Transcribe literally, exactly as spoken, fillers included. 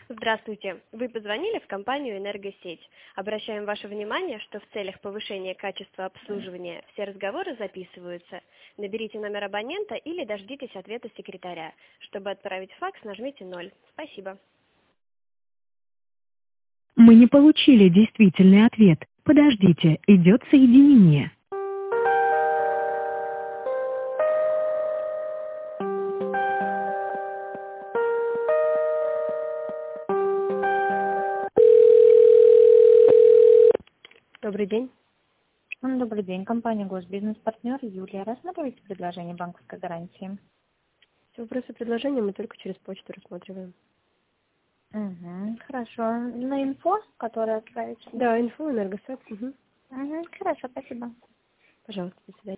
Здравствуйте. Вы позвонили в компанию «Энергосеть». Обращаем ваше внимание, что в целях повышения качества обслуживания все разговоры записываются. Наберите номер абонента или дождитесь ответа секретаря. Чтобы отправить факс, нажмите ноль. Спасибо. Мы не получили действительный ответ. Подождите, идет соединение. Добрый день. М, Добрый день, компания Госбизнес-партнер Юлия. Рассматриваете предложение банковской гарантии? Все вопросы и предложения мы только через почту рассматриваем. Угу, хорошо. На инфо, которое отправите? Да, инфо, энергосет. Угу. Угу, хорошо, спасибо. Пожалуйста, до свидания.